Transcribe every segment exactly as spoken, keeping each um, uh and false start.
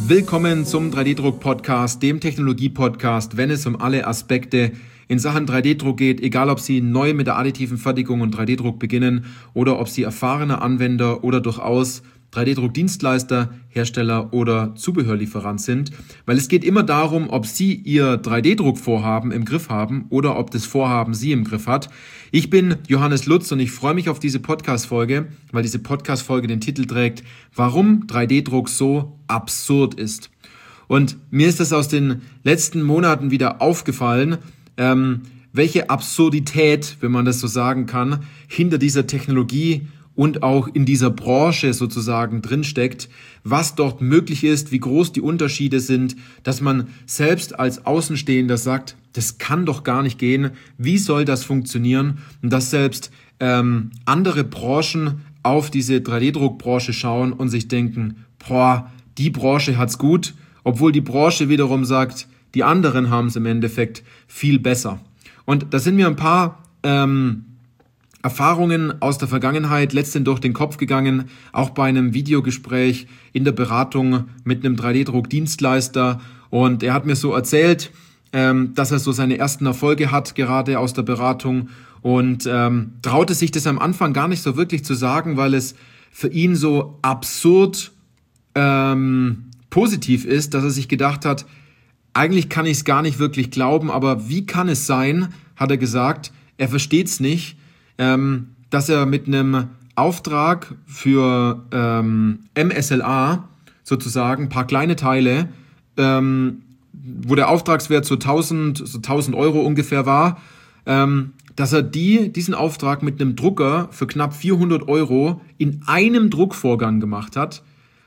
Willkommen zum drei D-Druck-Podcast, dem Technologie-Podcast, wenn es um alle Aspekte in Sachen drei D-Druck geht, egal ob Sie neu mit der additiven Fertigung und drei D-Druck beginnen oder ob Sie erfahrener Anwender oder durchaus drei D-Druck-Dienstleister, Hersteller oder Zubehörlieferant sind, weil es geht immer darum, ob Sie Ihr drei D-Druck-Vorhaben im Griff haben oder ob das Vorhaben Sie im Griff hat. Ich bin Johannes Lutz und ich freue mich auf diese Podcast-Folge, weil diese Podcast-Folge den Titel trägt, warum drei D-Druck so absurd ist. Und mir ist das aus den letzten Monaten wieder aufgefallen, ähm, welche Absurdität, wenn man das so sagen kann, hinter dieser Technologie und auch in dieser Branche sozusagen drinsteckt, was dort möglich ist, wie groß die Unterschiede sind, dass man selbst als Außenstehender sagt, das kann doch gar nicht gehen, wie soll das funktionieren? Und dass selbst ähm, andere Branchen auf diese drei D-Druck-Branche schauen und sich denken, boah, die Branche hat's gut, obwohl die Branche wiederum sagt, die anderen haben es im Endeffekt viel besser. Und da sind mir ein paar ähm, Erfahrungen aus der Vergangenheit letztendlich durch den Kopf gegangen, auch bei einem Videogespräch in der Beratung mit einem drei D-Druck-Dienstleister. Und er hat mir so erzählt, ähm, dass er so seine ersten Erfolge hat, gerade aus der Beratung. Und ähm, traute sich das am Anfang gar nicht so wirklich zu sagen, weil es für ihn so absurd ähm, positiv ist, dass er sich gedacht hat, eigentlich kann ich es gar nicht wirklich glauben, aber wie kann es sein, hat er gesagt, er versteht es nicht, Ähm, dass er mit einem Auftrag für ähm, M S L A sozusagen ein paar kleine Teile, ähm, wo der Auftragswert so tausend, so tausend Euro ungefähr war, ähm, dass er die, diesen Auftrag mit einem Drucker für knapp vierhundert Euro in einem Druckvorgang gemacht hat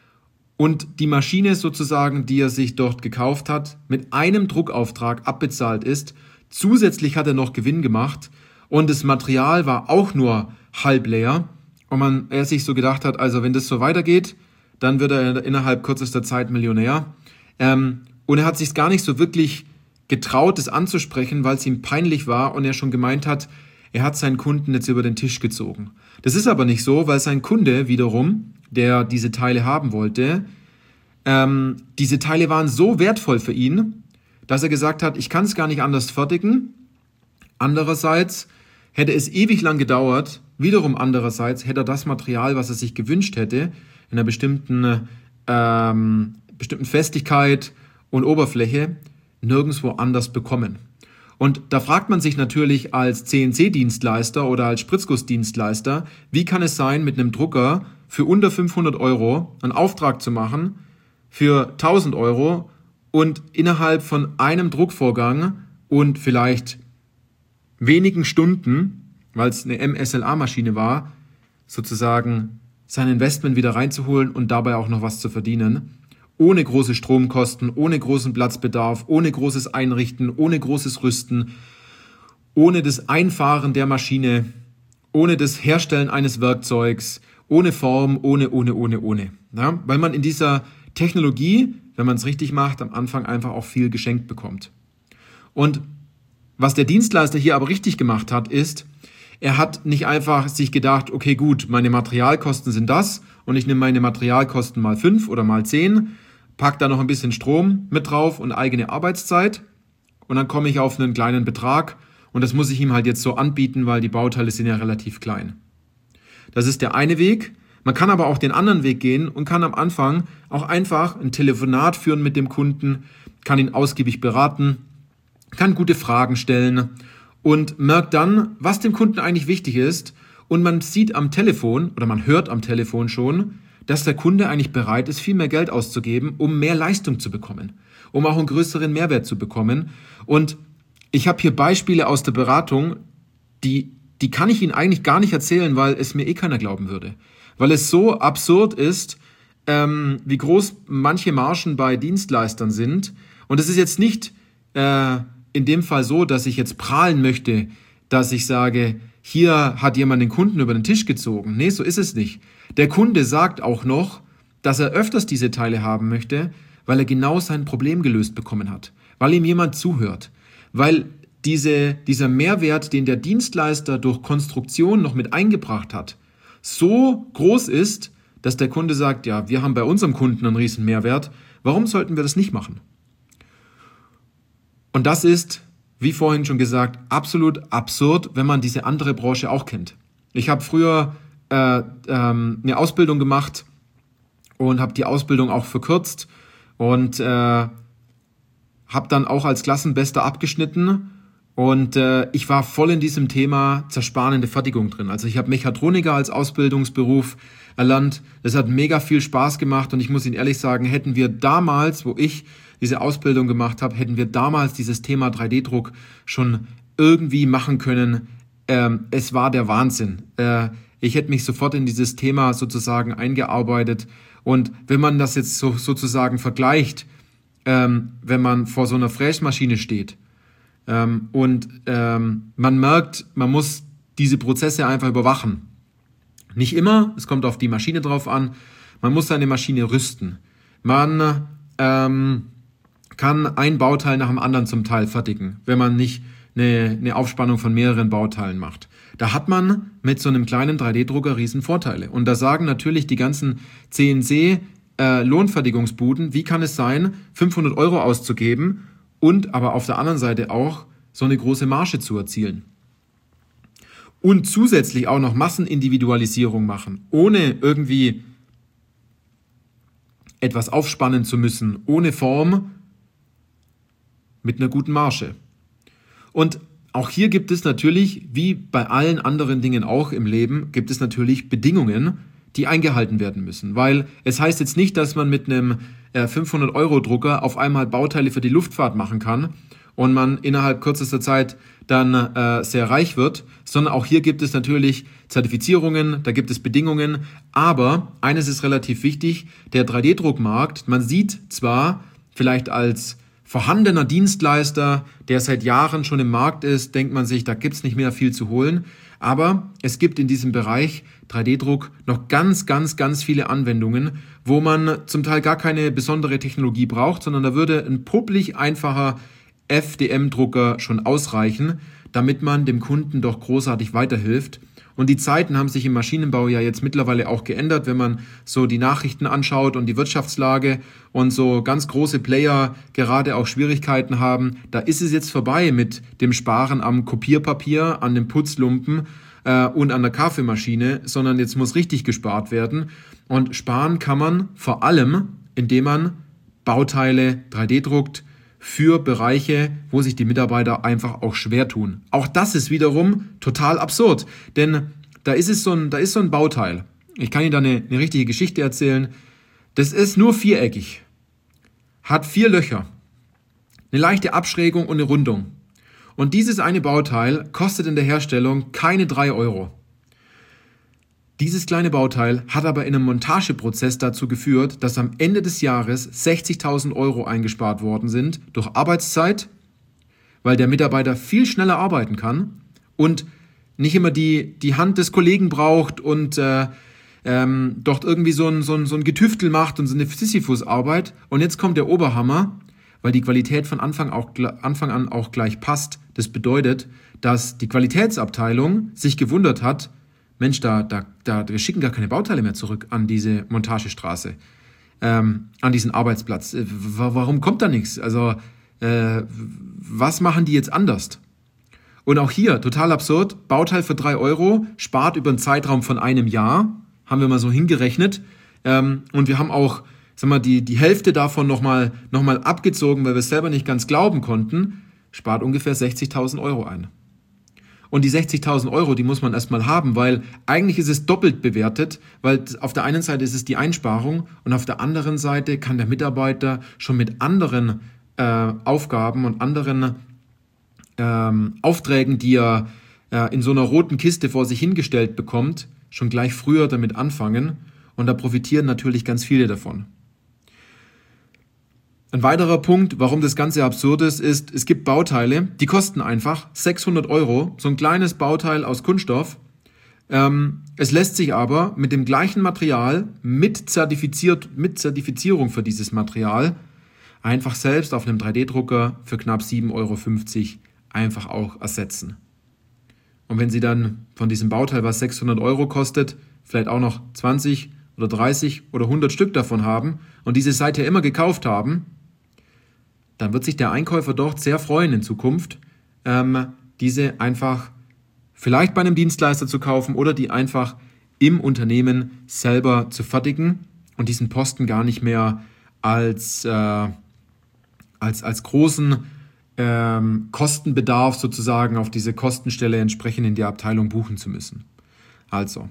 und die Maschine sozusagen, die er sich dort gekauft hat, mit einem Druckauftrag abbezahlt ist. Zusätzlich hat er noch Gewinn gemacht. Und das Material war auch nur halb leer. Und man, er sich so gedacht hat, also wenn das so weitergeht, dann wird er innerhalb kürzester Zeit Millionär. Ähm, und er hat sich gar nicht so wirklich getraut, das anzusprechen, weil es ihm peinlich war und er schon gemeint hat, er hat seinen Kunden jetzt über den Tisch gezogen. Das ist aber nicht so, weil sein Kunde wiederum, der diese Teile haben wollte, ähm, diese Teile waren so wertvoll für ihn, dass er gesagt hat, ich kann es gar nicht anders fertigen. Andererseits hätte es ewig lang gedauert, wiederum andererseits hätte er das Material, was er sich gewünscht hätte, in einer bestimmten, ähm, bestimmten Festigkeit und Oberfläche nirgendwo anders bekommen. Und da fragt man sich natürlich als C N C-Dienstleister oder als Spritzgussdienstleister, wie kann es sein, mit einem Drucker für unter fünfhundert Euro einen Auftrag zu machen für tausend Euro und innerhalb von einem Druckvorgang und vielleicht wenigen Stunden, weil es eine M S L A-Maschine war, sozusagen sein Investment wieder reinzuholen und dabei auch noch was zu verdienen, ohne große Stromkosten, ohne großen Platzbedarf, ohne großes Einrichten, ohne großes Rüsten, ohne das Einfahren der Maschine, ohne das Herstellen eines Werkzeugs, ohne Form, ohne, ohne, ohne, ohne. Ja, weil man in dieser Technologie, wenn man es richtig macht, am Anfang einfach auch viel geschenkt bekommt. Und was der Dienstleister hier aber richtig gemacht hat, ist, er hat nicht einfach sich gedacht, okay gut, meine Materialkosten sind das und ich nehme meine Materialkosten mal fünf oder mal zehn, pack da noch ein bisschen Strom mit drauf und eigene Arbeitszeit und dann komme ich auf einen kleinen Betrag und das muss ich ihm halt jetzt so anbieten, weil die Bauteile sind ja relativ klein. Das ist der eine Weg. Man kann aber auch den anderen Weg gehen und kann am Anfang auch einfach ein Telefonat führen mit dem Kunden, kann ihn ausgiebig beraten, kann gute Fragen stellen und merkt dann, was dem Kunden eigentlich wichtig ist. Und man sieht am Telefon oder man hört am Telefon schon, dass der Kunde eigentlich bereit ist, viel mehr Geld auszugeben, um mehr Leistung zu bekommen, um auch einen größeren Mehrwert zu bekommen. Und ich habe hier Beispiele aus der Beratung, die, die kann ich Ihnen eigentlich gar nicht erzählen, weil es mir eh keiner glauben würde. Weil es so absurd ist, ähm, wie groß manche Margen bei Dienstleistern sind. Und es ist jetzt nicht äh, in dem Fall so, dass ich jetzt prahlen möchte, dass ich sage, hier hat jemand den Kunden über den Tisch gezogen. Nee, so ist es nicht. Der Kunde sagt auch noch, dass er öfters diese Teile haben möchte, weil er genau sein Problem gelöst bekommen hat, weil ihm jemand zuhört, weil diese, dieser Mehrwert, den der Dienstleister durch Konstruktion noch mit eingebracht hat, so groß ist, dass der Kunde sagt, ja, wir haben bei unserem Kunden einen riesen Mehrwert, Warum sollten wir das nicht machen? Und das ist, wie vorhin schon gesagt, absolut absurd, wenn man diese andere Branche auch kennt. Ich habe früher äh, ähm, eine Ausbildung gemacht und habe die Ausbildung auch verkürzt und äh, habe dann auch als Klassenbester abgeschnitten und äh, ich war voll in diesem Thema zersparende Fertigung drin. Also ich habe Mechatroniker als Ausbildungsberuf erlernt. Das hat mega viel Spaß gemacht und ich muss Ihnen ehrlich sagen, hätten wir damals, wo ich diese Ausbildung gemacht habe, hätten wir damals dieses Thema drei D Druck schon irgendwie machen können. Ähm, es war der Wahnsinn. Äh, ich hätte mich sofort in dieses Thema sozusagen eingearbeitet. Und wenn man das jetzt so, sozusagen vergleicht, ähm, wenn man vor so einer Fräsmaschine steht ähm, und ähm, man merkt, man muss diese Prozesse einfach überwachen. Nicht immer, es kommt auf die Maschine drauf an. Man muss seine Maschine rüsten. Man ähm, kann ein Bauteil nach dem anderen zum Teil fertigen, wenn man nicht eine, eine Aufspannung von mehreren Bauteilen macht. Da hat man mit so einem kleinen drei D Drucker riesen Vorteile. Und da sagen natürlich die ganzen C N C-Lohnfertigungsbuden, äh, wie kann es sein, fünfhundert Euro auszugeben und aber auf der anderen Seite auch so eine große Marge zu erzielen. Und zusätzlich auch noch Massenindividualisierung machen, ohne irgendwie etwas aufspannen zu müssen, ohne Form, mit einer guten Marge. Und auch hier gibt es natürlich, wie bei allen anderen Dingen auch im Leben, gibt es natürlich Bedingungen, die eingehalten werden müssen. Weil es heißt jetzt nicht, dass man mit einem äh, fünfhundert Euro Drucker auf einmal Bauteile für die Luftfahrt machen kann und man innerhalb kürzester Zeit dann äh, sehr reich wird, sondern auch hier gibt es natürlich Zertifizierungen, da gibt es Bedingungen, aber eines ist relativ wichtig, der drei D Druckmarkt, man sieht zwar vielleicht als vorhandener Dienstleister, der seit Jahren schon im Markt ist, denkt man sich, da gibt's nicht mehr viel zu holen. Aber es gibt in diesem Bereich drei D Druck noch ganz, ganz, ganz viele Anwendungen, wo man zum Teil gar keine besondere Technologie braucht, sondern da würde ein puppelig einfacher F D M-Drucker schon ausreichen, damit man dem Kunden doch großartig weiterhilft. Und die Zeiten haben sich im Maschinenbau ja jetzt mittlerweile auch geändert, wenn man so die Nachrichten anschaut und die Wirtschaftslage und so ganz große Player gerade auch Schwierigkeiten haben. Da ist es jetzt vorbei mit dem Sparen am Kopierpapier, an den Putzlumpen äh, und an der Kaffeemaschine, sondern jetzt muss richtig gespart werden. Und sparen kann man vor allem, indem man Bauteile drei D druckt, für Bereiche, wo sich die Mitarbeiter einfach auch schwer tun. Auch das ist wiederum total absurd, denn da ist es so ein, da ist so ein Bauteil. Ich kann Ihnen da eine, eine richtige Geschichte erzählen. Das ist nur viereckig, hat vier Löcher, eine leichte Abschrägung und eine Rundung. Und dieses eine Bauteil kostet in der Herstellung keine drei Euro. Dieses kleine Bauteil hat aber in einem Montageprozess dazu geführt, dass am Ende des Jahres sechzigtausend Euro eingespart worden sind durch Arbeitszeit, weil der Mitarbeiter viel schneller arbeiten kann und nicht immer die, die Hand des Kollegen braucht und äh, ähm, dort irgendwie so ein, so, ein, so ein Getüftel macht und so eine Sisyphus-Arbeit. Und jetzt kommt der Oberhammer, weil die Qualität von Anfang, auch, Anfang an auch gleich passt. Das bedeutet, dass die Qualitätsabteilung sich gewundert hat, Mensch, da, da, da, wir schicken gar keine Bauteile mehr zurück an diese Montagestraße, ähm, an diesen Arbeitsplatz. Äh, warum kommt da nichts? Also, äh, was machen die jetzt anders? Und auch hier, total absurd, Bauteil für drei Euro, spart über einen Zeitraum von einem Jahr, haben wir mal so hingerechnet. Ähm, und wir haben auch, sag mal, die, die Hälfte davon nochmal noch mal abgezogen, weil wir es selber nicht ganz glauben konnten, spart ungefähr sechzigtausend Euro ein. Und die sechzigtausend Euro, die muss man erstmal haben, weil eigentlich ist es doppelt bewertet, weil auf der einen Seite ist es die Einsparung und auf der anderen Seite kann der Mitarbeiter schon mit anderen äh, Aufgaben und anderen ähm, Aufträgen, die er äh, in so einer roten Kiste vor sich hingestellt bekommt, schon gleich früher damit anfangen. Und da profitieren natürlich ganz viele davon. Ein weiterer Punkt, warum das Ganze absurd ist, ist, es gibt Bauteile, die kosten einfach sechshundert Euro, so ein kleines Bauteil aus Kunststoff. Ähm, es lässt sich aber mit dem gleichen Material, mit, zertifiziert, mit Zertifizierung für dieses Material, einfach selbst auf einem drei D Drucker für knapp sieben Euro fünfzig einfach auch ersetzen. Und wenn Sie dann von diesem Bauteil, was sechshundert Euro kostet, vielleicht auch noch zwanzig oder dreißig oder hundert Stück davon haben und diese seither immer gekauft haben, dann wird sich der Einkäufer dort sehr freuen in Zukunft, ähm, diese einfach vielleicht bei einem Dienstleister zu kaufen oder die einfach im Unternehmen selber zu fertigen und diesen Posten gar nicht mehr als, äh, als, als großen ähm, Kostenbedarf sozusagen auf diese Kostenstelle entsprechend in die Abteilung buchen zu müssen. Also,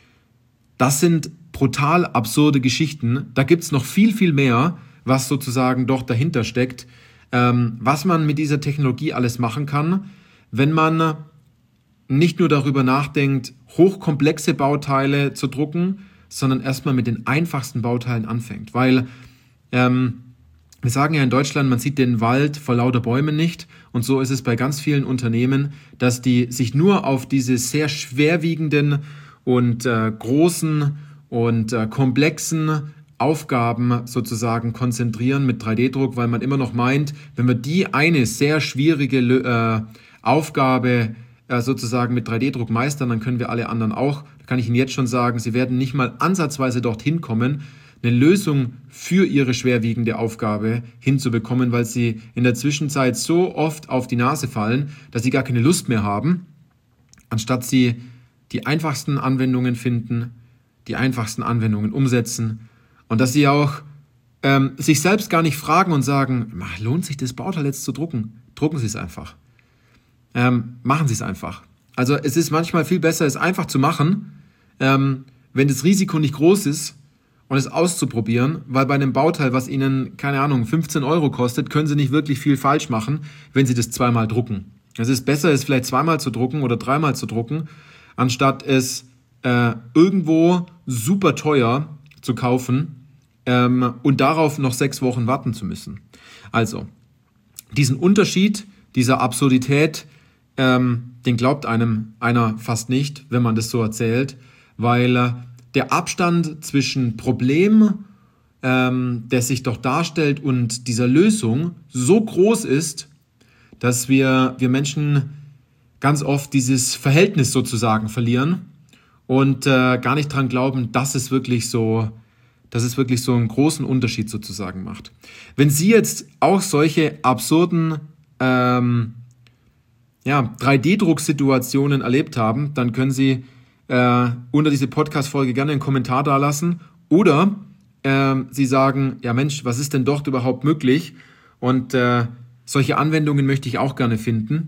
das sind brutal absurde Geschichten. Da gibt es noch viel, viel mehr, was sozusagen doch dahinter steckt, ähm, was man mit dieser Technologie alles machen kann, wenn man nicht nur darüber nachdenkt, hochkomplexe Bauteile zu drucken, sondern erstmal mit den einfachsten Bauteilen anfängt. Weil ähm, wir sagen ja in Deutschland, man sieht den Wald vor lauter Bäumen nicht. Und so ist es bei ganz vielen Unternehmen, dass die sich nur auf diese sehr schwerwiegenden und äh, großen und äh, komplexen Aufgaben sozusagen konzentrieren mit drei D Druck, weil man immer noch meint, wenn wir die eine sehr schwierige äh, Aufgabe äh, sozusagen mit drei D Druck meistern, dann können wir alle anderen auch. Da kann ich Ihnen jetzt schon sagen, Sie werden nicht mal ansatzweise dorthin kommen, eine Lösung für Ihre schwerwiegende Aufgabe hinzubekommen, weil Sie in der Zwischenzeit so oft auf die Nase fallen, dass Sie gar keine Lust mehr haben, anstatt Sie die einfachsten Anwendungen finden, die einfachsten Anwendungen umsetzen und dass Sie auch ähm, sich selbst gar nicht fragen und sagen, lohnt sich das Bauteil jetzt zu drucken? Drucken Sie es einfach. Ähm, machen Sie es einfach. Also es ist manchmal viel besser, es einfach zu machen, ähm, wenn das Risiko nicht groß ist und es auszuprobieren, weil bei einem Bauteil, was Ihnen, keine Ahnung, fünfzehn Euro kostet, können Sie nicht wirklich viel falsch machen, wenn Sie das zweimal drucken. Es ist besser, es vielleicht zweimal zu drucken oder dreimal zu drucken, anstatt es äh, irgendwo super teuer zu kaufen ähm, und darauf noch sechs Wochen warten zu müssen. Also, diesen Unterschied, dieser Absurdität, ähm, den glaubt einem einer fast nicht, wenn man das so erzählt, weil äh, der Abstand zwischen Problem, ähm, der sich doch darstellt, und dieser Lösung so groß ist, dass wir, wir Menschen ganz oft dieses Verhältnis sozusagen verlieren und äh, gar nicht dran glauben, dass es wirklich so, dass es wirklich so einen großen Unterschied sozusagen macht. Wenn Sie jetzt auch solche absurden ähm, ja, drei D Drucksituationen erlebt haben, dann können Sie äh, unter diese Podcast-Folge gerne einen Kommentar dalassen oder äh, Sie sagen, ja Mensch, was ist denn dort überhaupt möglich? Und äh, solche Anwendungen möchte ich auch gerne finden.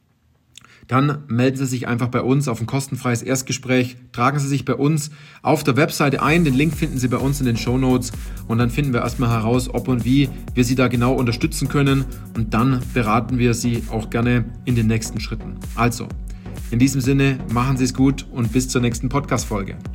Dann melden Sie sich einfach bei uns auf ein kostenfreies Erstgespräch, tragen Sie sich bei uns auf der Webseite ein, den Link finden Sie bei uns in den Shownotes und dann finden wir erstmal heraus, ob und wie wir Sie da genau unterstützen können und dann beraten wir Sie auch gerne in den nächsten Schritten. Also, in diesem Sinne, machen Sie es gut und bis zur nächsten Podcast-Folge.